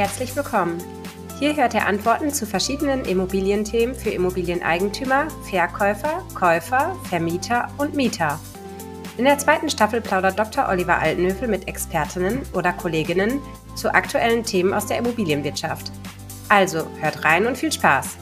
Herzlich willkommen. Hier hört ihr Antworten zu verschiedenen Immobilienthemen für Immobilieneigentümer, Verkäufer, Käufer, Vermieter und Mieter. In der zweiten Staffel plaudert Dr. Oliver Altenhöfel mit Expertinnen oder Kolleginnen zu aktuellen Themen aus der Immobilienwirtschaft. Also hört rein und viel Spaß!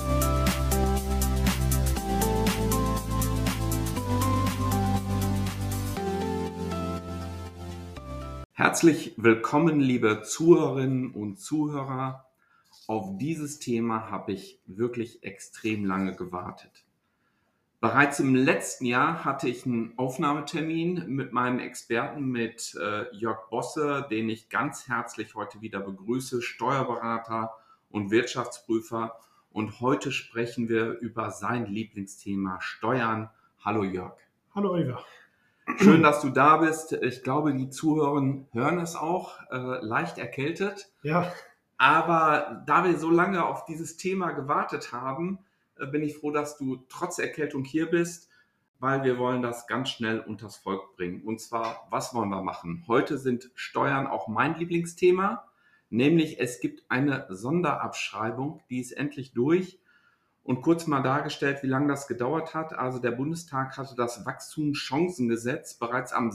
Herzlich willkommen, liebe Zuhörerinnen und Zuhörer. Auf dieses Thema habe ich wirklich extrem lange gewartet. Bereits im letzten Jahr hatte ich einen Aufnahmetermin mit meinem Experten, mit Jörg Bosse, den ich ganz herzlich heute wieder begrüße, Steuerberater und Wirtschaftsprüfer. Und heute sprechen wir über sein Lieblingsthema Steuern. Hallo Jörg. Hallo Oliver. Schön, dass du da bist. Ich glaube, die Zuhörer hören es auch, leicht erkältet. Ja. Aber da wir so lange auf dieses Thema gewartet haben, bin ich froh, dass du trotz Erkältung hier bist, weil wir wollen das ganz schnell unters Volk bringen. Und zwar, was wollen wir machen? Heute sind Steuern auch mein Lieblingsthema, nämlich es gibt eine Sonderabschreibung, die ist endlich durch. Und kurz mal dargestellt, wie lange das gedauert hat. Also der Bundestag hatte das Wachstumschancengesetz bereits am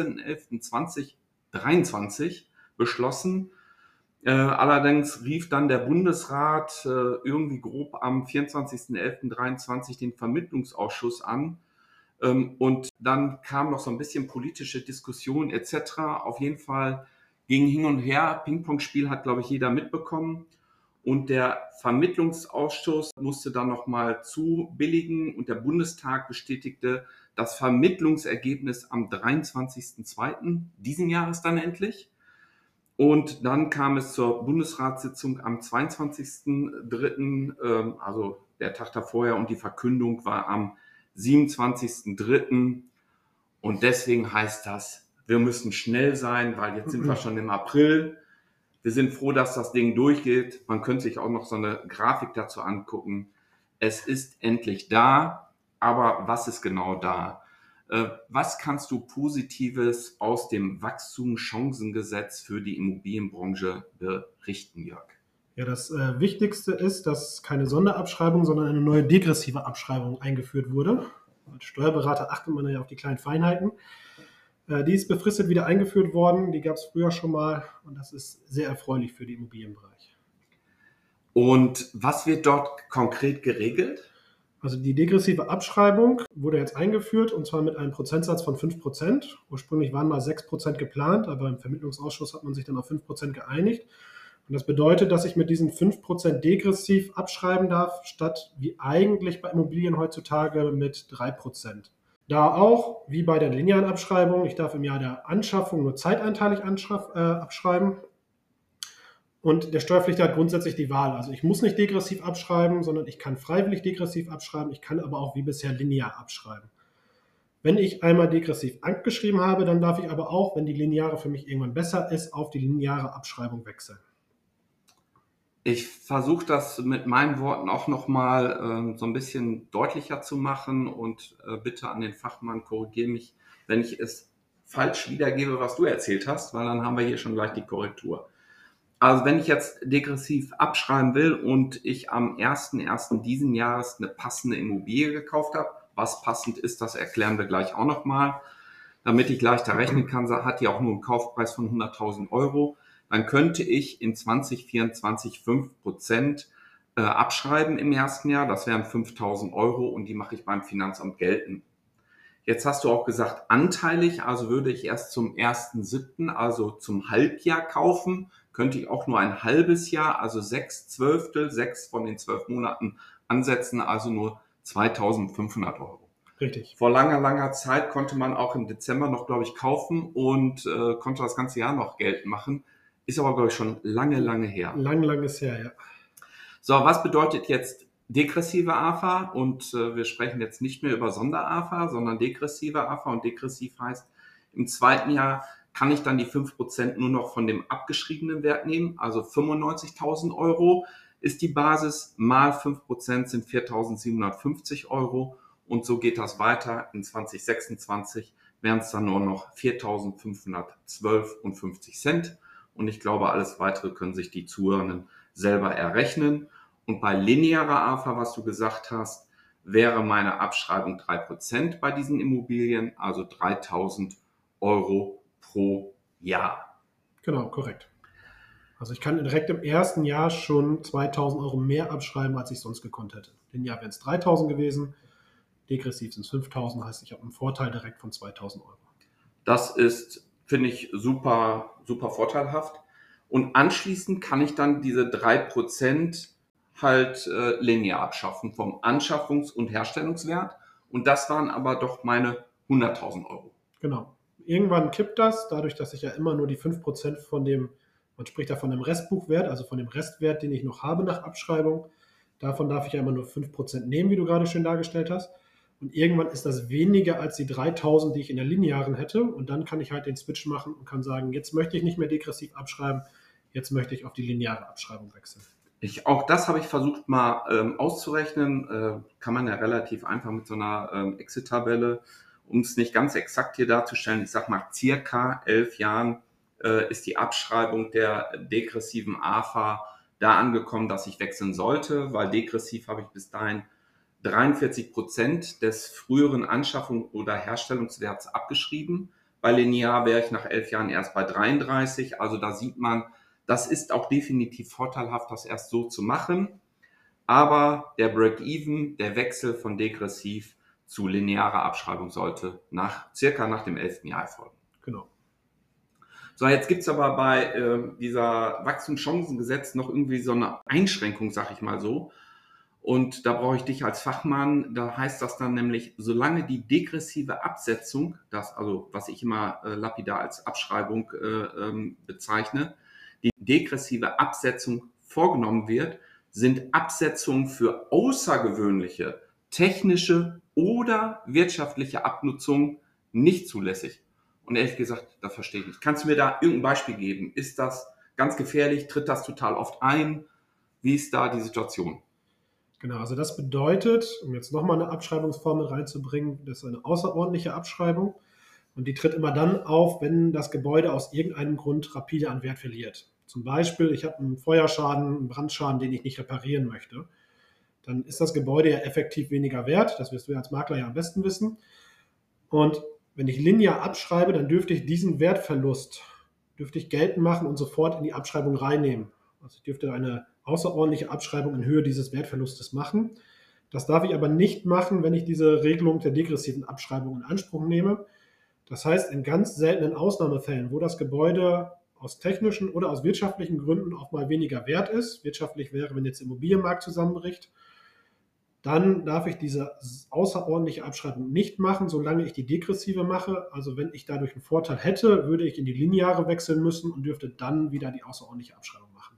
17.11.2023 beschlossen. Allerdings rief dann der Bundesrat irgendwie grob am 24.11.23 den Vermittlungsausschuss an. Und dann kam noch so ein bisschen politische Diskussion etc. Auf jeden Fall ging hin und her. Ping-Pong-Spiel hat, glaube ich, jeder mitbekommen. Und der Vermittlungsausschuss musste dann nochmal zubilligen und der Bundestag bestätigte das Vermittlungsergebnis am 23.02. diesen Jahres dann endlich. Und dann kam es zur Bundesratssitzung am 22.03., also der Tag davor, und die Verkündung war am 27.03. Und deswegen heißt das, wir müssen schnell sein, weil jetzt sind wir schon im April. Wir sind froh, dass das Ding durchgeht. Man könnte sich auch noch so eine Grafik dazu angucken. Es ist endlich da, aber was ist genau da? Was kannst du Positives aus dem Wachstumschancengesetz für die Immobilienbranche berichten, Jörg? Ja, das Wichtigste ist, dass keine Sonderabschreibung, sondern eine neue degressive Abschreibung eingeführt wurde. Als Steuerberater achtet man ja auf die kleinen Feinheiten. Die ist befristet wieder eingeführt worden. Die gab es früher schon mal und das ist sehr erfreulich für den Immobilienbereich. Und was wird dort konkret geregelt? Also die degressive Abschreibung wurde jetzt eingeführt und zwar mit einem Prozentsatz von 5%. Ursprünglich waren mal 6% geplant, aber im Vermittlungsausschuss hat man sich dann auf 5% geeinigt. Und das bedeutet, dass ich mit diesen 5% degressiv abschreiben darf, statt wie eigentlich bei Immobilien heutzutage mit 3%. Da auch, wie bei der linearen Abschreibung, ich darf im Jahr der Anschaffung nur zeiteinteilig abschreiben. Und der Steuerpflichtiger hat grundsätzlich die Wahl. Also ich muss nicht degressiv abschreiben, sondern ich kann freiwillig degressiv abschreiben. Ich kann aber auch wie bisher linear abschreiben. Wenn ich einmal degressiv angeschrieben habe, dann darf ich aber auch, wenn die lineare für mich irgendwann besser ist, auf die lineare Abschreibung wechseln. Ich versuche das mit meinen Worten auch nochmal so ein bisschen deutlicher zu machen und bitte an den Fachmann, korrigiere mich, wenn ich es falsch wiedergebe, was du erzählt hast, weil dann haben wir hier schon gleich die Korrektur. Also wenn ich jetzt degressiv abschreiben will und ich am 1.1. diesen Jahres eine passende Immobilie gekauft habe, was passend ist, das erklären wir gleich auch nochmal, damit ich leichter rechnen kann, hat die auch nur einen Kaufpreis von 100.000 Euro, dann könnte ich in 2024 5% abschreiben im ersten Jahr, das wären 5.000 Euro und die mache ich beim Finanzamt geltend. Jetzt hast du auch gesagt, anteilig, also würde ich erst zum 1.7., also zum Halbjahr kaufen, könnte ich auch nur ein halbes Jahr, also 6 von den 12 Monaten ansetzen, also nur 2.500 Euro. Richtig. Vor langer Zeit konnte man auch im Dezember noch, glaube ich, kaufen und konnte das ganze Jahr noch Geld machen. Ist aber, glaube ich, schon lange her. Lang ist her, ja. So, was bedeutet jetzt degressive AFA? Und wir sprechen jetzt nicht mehr über Sonder-AFA, sondern degressive AFA. Und degressiv heißt, im zweiten Jahr kann ich dann die 5% nur noch von dem abgeschriebenen Wert nehmen. Also 95.000 Euro ist die Basis, mal 5% sind 4.750 Euro. Und so geht das weiter. In 2026 wären es dann nur noch 4.512,50 Cent. Und ich glaube, alles Weitere können sich die Zuhörenden selber errechnen. Und bei linearer AFA, was du gesagt hast, wäre meine Abschreibung 3% bei diesen Immobilien, also 3.000 Euro pro Jahr. Genau, korrekt. Also ich kann direkt im ersten Jahr schon 2.000 Euro mehr abschreiben, als ich sonst gekonnt hätte. Linear wären es 3.000 gewesen, degressiv sind es 5.000, heißt ich habe einen Vorteil direkt von 2.000 Euro. Das ist, finde ich, super, super vorteilhaft. Und anschließend kann ich dann diese 3% halt linear abschaffen vom Anschaffungs- und Herstellungswert. Und das waren aber doch meine 100.000 Euro. Genau. Irgendwann kippt das, dadurch, dass ich ja immer nur die 5% von dem, man spricht da von dem Restbuchwert, also von dem Restwert, den ich noch habe nach Abschreibung, davon darf ich ja immer nur 5% nehmen, wie du gerade schön dargestellt hast. Und irgendwann ist das weniger als die 3.000, die ich in der linearen hätte. Und dann kann ich halt den Switch machen und kann sagen, jetzt möchte ich nicht mehr degressiv abschreiben, jetzt möchte ich auf die lineare Abschreibung wechseln. Auch das habe ich versucht mal auszurechnen. Kann man ja relativ einfach mit so einer Exit-Tabelle, um es nicht ganz exakt hier darzustellen. Ich sage mal, circa 11 Jahren ist die Abschreibung der degressiven AFA da angekommen, dass ich wechseln sollte, weil degressiv habe ich bis dahin 43% des früheren Anschaffung- oder Herstellungswerts abgeschrieben. Bei linear wäre ich nach 11 Jahren erst bei 33. Also da sieht man, das ist auch definitiv vorteilhaft, das erst so zu machen. Aber der Break-Even, der Wechsel von degressiv zu linearer Abschreibung sollte circa nach dem 11. Jahr erfolgen. Genau. So, jetzt gibt es aber bei dieser Wachstumschancengesetz noch irgendwie so eine Einschränkung, sag ich mal so. Und da brauche ich dich als Fachmann. Da heißt das dann nämlich, solange die degressive Absetzung, das also was ich immer lapidar als Abschreibung bezeichne, die degressive Absetzung vorgenommen wird, sind Absetzungen für außergewöhnliche technische oder wirtschaftliche Abnutzung nicht zulässig. Und ehrlich gesagt, das verstehe ich nicht. Kannst du mir da irgendein Beispiel geben? Ist das ganz gefährlich? Tritt das total oft ein? Wie ist da die Situation? Genau, also das bedeutet, um jetzt nochmal eine Abschreibungsformel reinzubringen, das ist eine außerordentliche Abschreibung und die tritt immer dann auf, wenn das Gebäude aus irgendeinem Grund rapide an Wert verliert. Zum Beispiel, ich habe einen Feuerschaden, einen Brandschaden, den ich nicht reparieren möchte. Dann ist das Gebäude ja effektiv weniger wert, das wirst du ja als Makler ja am besten wissen. Und wenn ich linear abschreibe, dann dürfte ich diesen Wertverlust geltend machen und sofort in die Abschreibung reinnehmen. Also ich dürfte eine außerordentliche Abschreibung in Höhe dieses Wertverlustes machen. Das darf ich aber nicht machen, wenn ich diese Regelung der degressiven Abschreibung in Anspruch nehme. Das heißt, in ganz seltenen Ausnahmefällen, wo das Gebäude aus technischen oder aus wirtschaftlichen Gründen auch mal weniger wert ist, wirtschaftlich wäre, wenn jetzt der Immobilienmarkt zusammenbricht, dann darf ich diese außerordentliche Abschreibung nicht machen, solange ich die degressive mache. Also wenn ich dadurch einen Vorteil hätte, würde ich in die lineare wechseln müssen und dürfte dann wieder die außerordentliche Abschreibung machen.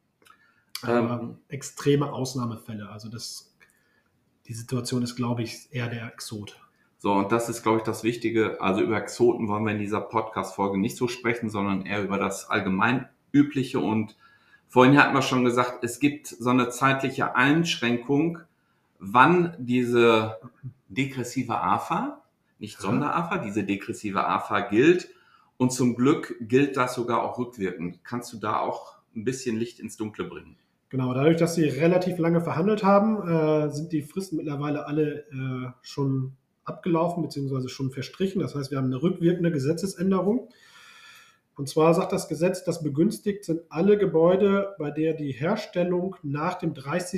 Aber extreme Ausnahmefälle. Also die Situation ist, glaube ich, eher der Exot. So, und das ist, glaube ich, das Wichtige. Also über Exoten wollen wir in dieser Podcast-Folge nicht so sprechen, sondern eher über das allgemein Übliche. Und vorhin hatten wir schon gesagt, es gibt so eine zeitliche Einschränkung, wann diese degressive AFA, nicht Sonder-AFA, diese degressive AFA gilt. Und zum Glück gilt das sogar auch rückwirkend. Kannst du da auch ein bisschen Licht ins Dunkle bringen? Genau, dadurch, dass sie relativ lange verhandelt haben, sind die Fristen mittlerweile alle schon abgelaufen bzw. schon verstrichen. Das heißt, wir haben eine rückwirkende Gesetzesänderung. Und zwar sagt das Gesetz, dass begünstigt sind alle Gebäude, bei der die Herstellung nach dem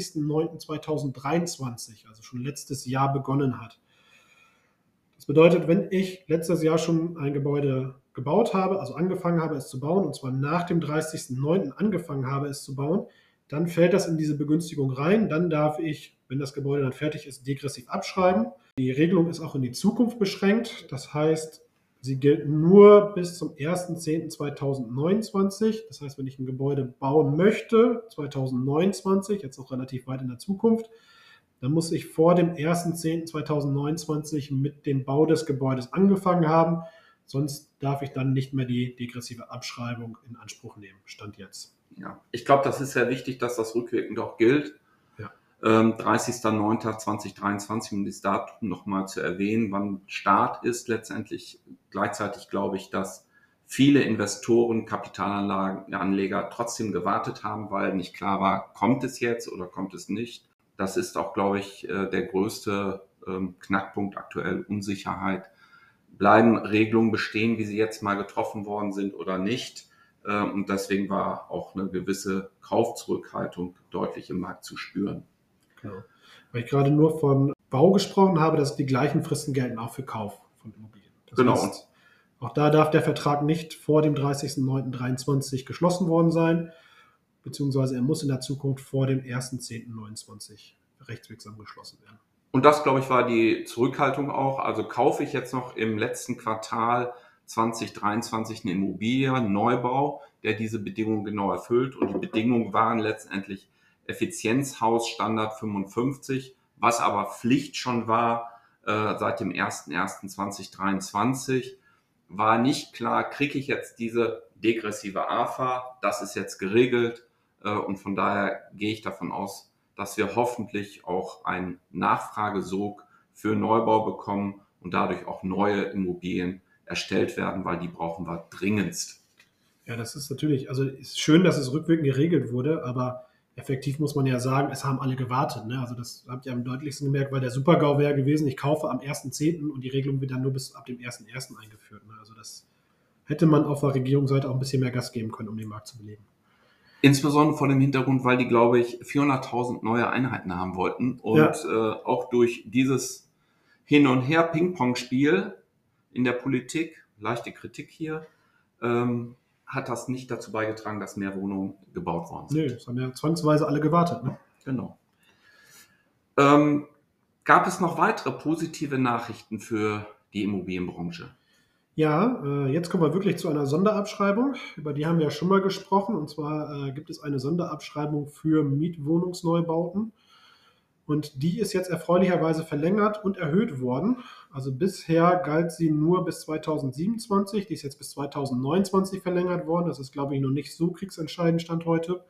30.09.2023, also schon letztes Jahr, begonnen hat. Das bedeutet, wenn ich letztes Jahr schon ein Gebäude gebaut habe, also angefangen habe, es zu bauen, und zwar nach dem 30.09. angefangen habe, es zu bauen, dann fällt das in diese Begünstigung rein. Dann darf ich, wenn das Gebäude dann fertig ist, degressiv abschreiben. Die Regelung ist auch in die Zukunft beschränkt. Das heißt, sie gilt nur bis zum 1.10.2029. Das heißt, wenn ich ein Gebäude bauen möchte, 2029, jetzt noch relativ weit in der Zukunft, dann muss ich vor dem 1.10.2029 mit dem Bau des Gebäudes angefangen haben. Sonst darf ich dann nicht mehr die degressive Abschreibung in Anspruch nehmen. Stand jetzt. Ja, ich glaube, das ist sehr wichtig, dass das rückwirkend auch gilt. Ja. 30.09.2023, um das Datum nochmal zu erwähnen, wann Start ist. Letztendlich gleichzeitig glaube ich, dass viele Investoren, Kapitalanleger trotzdem gewartet haben, weil nicht klar war, kommt es jetzt oder kommt es nicht. Das ist auch, glaube ich, der größte Knackpunkt aktuell, Unsicherheit. Bleiben Regelungen bestehen, wie sie jetzt mal getroffen worden sind oder nicht? Und deswegen war auch eine gewisse Kaufzurückhaltung deutlich im Markt zu spüren. Genau. Weil ich gerade nur von Bau gesprochen habe, dass die gleichen Fristen gelten auch für Kauf von Immobilien. Das Genau. heißt, auch da darf der Vertrag nicht vor dem 30.09.23 geschlossen worden sein, beziehungsweise er muss in der Zukunft vor dem 1.10.29 rechtswirksam geschlossen werden. Und das, glaube ich, war die Zurückhaltung auch. Also kaufe ich jetzt noch im letzten Quartal 2023 eine Immobilie, einen Neubau, der diese Bedingungen genau erfüllt. Und die Bedingungen waren letztendlich Effizienzhausstandard 55, was aber Pflicht schon war seit dem 01.01.2023. War nicht klar, kriege ich jetzt diese degressive AFA, das ist jetzt geregelt und von daher gehe ich davon aus, dass wir hoffentlich auch einen Nachfragesog für Neubau bekommen und dadurch auch neue Immobilien erstellt werden, weil die brauchen wir dringendst. Ja, das ist natürlich, also ist schön, dass es rückwirkend geregelt wurde, aber effektiv muss man ja sagen, es haben alle gewartet. Ne? Also das habt ihr am deutlichsten gemerkt, weil der Super-GAU wäre gewesen, ich kaufe am 1.10. und die Regelung wird dann nur bis ab dem 1.1. eingeführt. Ne? Also das hätte man auf der Regierungsseite auch ein bisschen mehr Gas geben können, um den Markt zu beleben. Insbesondere vor dem Hintergrund, weil die, glaube ich, 400.000 neue Einheiten haben wollten. Und auch durch dieses Hin- und Her-Ping-Pong-Spiel in der Politik, leichte Kritik hier, hat das nicht dazu beigetragen, dass mehr Wohnungen gebaut worden sind. Nö, es haben ja zwangsweise alle gewartet. Ne? Genau. Gab es noch weitere positive Nachrichten für die Immobilienbranche? Ja, jetzt kommen wir wirklich zu einer Sonderabschreibung. Über die haben wir ja schon mal gesprochen. Und zwar gibt es eine Sonderabschreibung für Mietwohnungsneubauten. Und die ist jetzt erfreulicherweise verlängert und erhöht worden. Also bisher galt sie nur bis 2027. Die ist jetzt bis 2029 verlängert worden. Das ist, glaube ich, noch nicht so kriegsentscheidend Stand heute.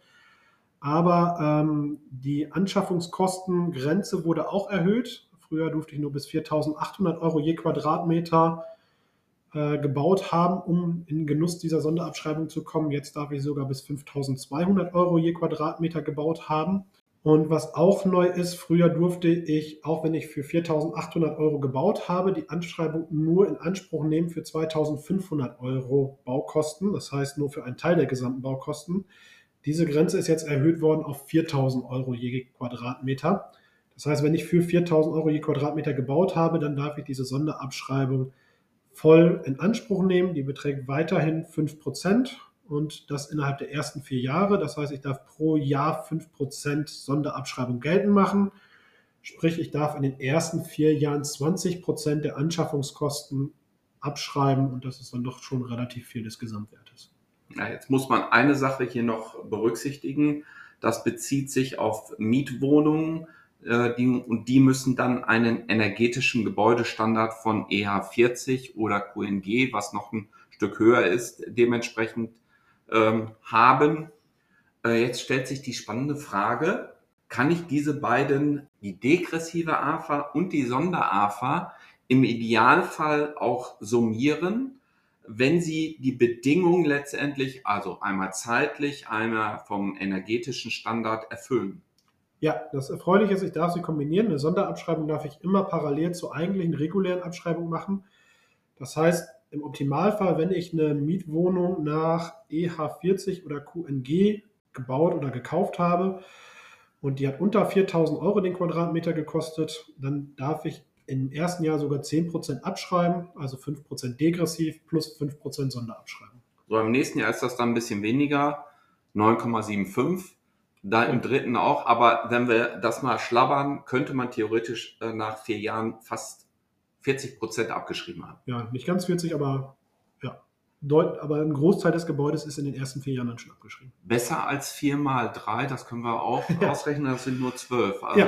Aber die Anschaffungskostengrenze wurde auch erhöht. Früher durfte ich nur bis 4.800 Euro je Quadratmeter gebaut haben, um in Genuss dieser Sonderabschreibung zu kommen. Jetzt darf ich sogar bis 5.200 Euro je Quadratmeter gebaut haben. Und was auch neu ist, früher durfte ich, auch wenn ich für 4.800 Euro gebaut habe, die Anschreibung nur in Anspruch nehmen für 2.500 Euro Baukosten. Das heißt nur für einen Teil der gesamten Baukosten. Diese Grenze ist jetzt erhöht worden auf 4.000 Euro je Quadratmeter. Das heißt, wenn ich für 4.000 Euro je Quadratmeter gebaut habe, dann darf ich diese Sonderabschreibung voll in Anspruch nehmen. Die beträgt weiterhin 5% und das innerhalb der ersten 4 Jahre. Das heißt, ich darf pro Jahr 5% Sonderabschreibung geltend machen. Sprich, ich darf in den ersten 4 Jahren 20% der Anschaffungskosten abschreiben und das ist dann doch schon relativ viel des Gesamtwertes. Ja, jetzt muss man eine Sache hier noch berücksichtigen. Das bezieht sich auf Mietwohnungen. Die müssen dann einen energetischen Gebäudestandard von EH40 oder QNG, was noch ein Stück höher ist, dementsprechend haben. Jetzt stellt sich die spannende Frage, kann ich diese beiden, die degressive AFA und die Sonder-AFA, im Idealfall auch summieren, wenn sie die Bedingungen letztendlich, also einmal zeitlich, einmal vom energetischen Standard erfüllen? Ja, das Erfreuliche ist, ich darf sie kombinieren. Eine Sonderabschreibung darf ich immer parallel zur eigentlichen regulären Abschreibung machen. Das heißt, im Optimalfall, wenn ich eine Mietwohnung nach EH40 oder QNG gebaut oder gekauft habe und die hat unter 4.000 Euro den Quadratmeter gekostet, dann darf ich im ersten Jahr sogar 10% abschreiben, also 5% degressiv plus 5% Sonderabschreibung. So, im nächsten Jahr ist das dann ein bisschen weniger, 9,75. Da im dritten auch, aber wenn wir das mal schlabbern, könnte man theoretisch nach 4 Jahren fast 40% abgeschrieben haben. Ja, nicht ganz 40, aber ja. Aber ein Großteil des Gebäudes ist in den ersten 4 Jahren dann schon abgeschrieben. Besser als 4 mal 3, das können wir auch ausrechnen, das sind nur 12. Also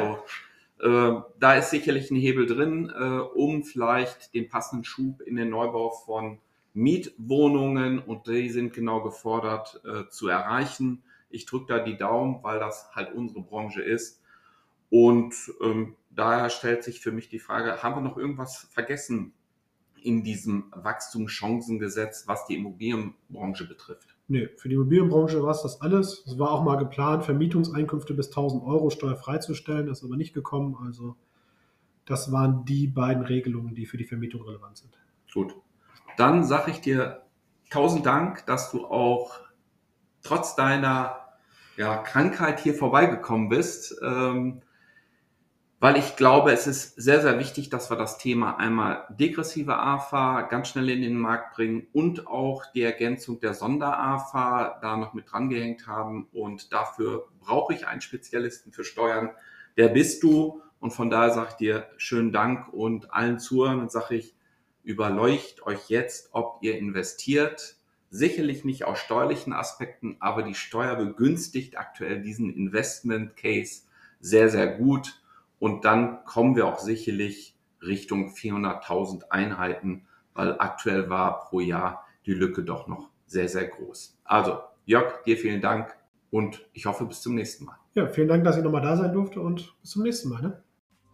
da ist sicherlich ein Hebel drin, um vielleicht den passenden Schub in den Neubau von Mietwohnungen, und die sind genau gefordert, zu erreichen. Ich drücke da die Daumen, weil das halt unsere Branche ist. Und daher stellt sich für mich die Frage, haben wir noch irgendwas vergessen in diesem Wachstumschancengesetz, was die Immobilienbranche betrifft? Nee, für die Immobilienbranche war es das alles. Es war auch mal geplant, Vermietungseinkünfte bis 1.000 Euro steuerfrei zu stellen. Das ist aber nicht gekommen. Also das waren die beiden Regelungen, die für die Vermietung relevant sind. Gut. Dann sage ich dir 1000 Dank, dass du auch trotz deiner Krankheit hier vorbeigekommen bist, weil ich glaube, es ist sehr, sehr wichtig, dass wir das Thema einmal degressive AFA ganz schnell in den Markt bringen und auch die Ergänzung der Sonder-AFA da noch mit drangehängt haben. Und dafür brauche ich einen Spezialisten für Steuern. Der bist du. Und von daher sage ich dir schönen Dank und allen Zuhörern sage ich, überleucht euch jetzt, ob ihr investiert. Sicherlich nicht aus steuerlichen Aspekten, aber die Steuer begünstigt aktuell diesen Investment Case sehr, sehr gut. Und dann kommen wir auch sicherlich Richtung 400.000 Einheiten, weil aktuell war pro Jahr die Lücke doch noch sehr, sehr groß. Also Jörg, dir vielen Dank und ich hoffe bis zum nächsten Mal. Ja, vielen Dank, dass ich nochmal da sein durfte und bis zum nächsten Mal. Ne?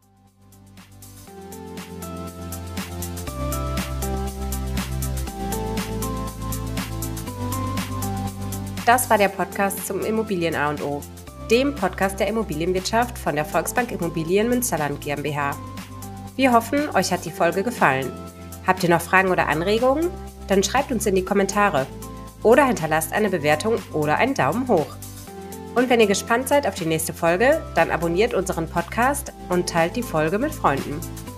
Das war der Podcast zum Immobilien A&O, dem Podcast der Immobilienwirtschaft von der Volksbank Immobilien Münsterland GmbH. Wir hoffen, euch hat die Folge gefallen. Habt ihr noch Fragen oder Anregungen? Dann schreibt uns in die Kommentare oder hinterlasst eine Bewertung oder einen Daumen hoch. Und wenn ihr gespannt seid auf die nächste Folge, dann abonniert unseren Podcast und teilt die Folge mit Freunden.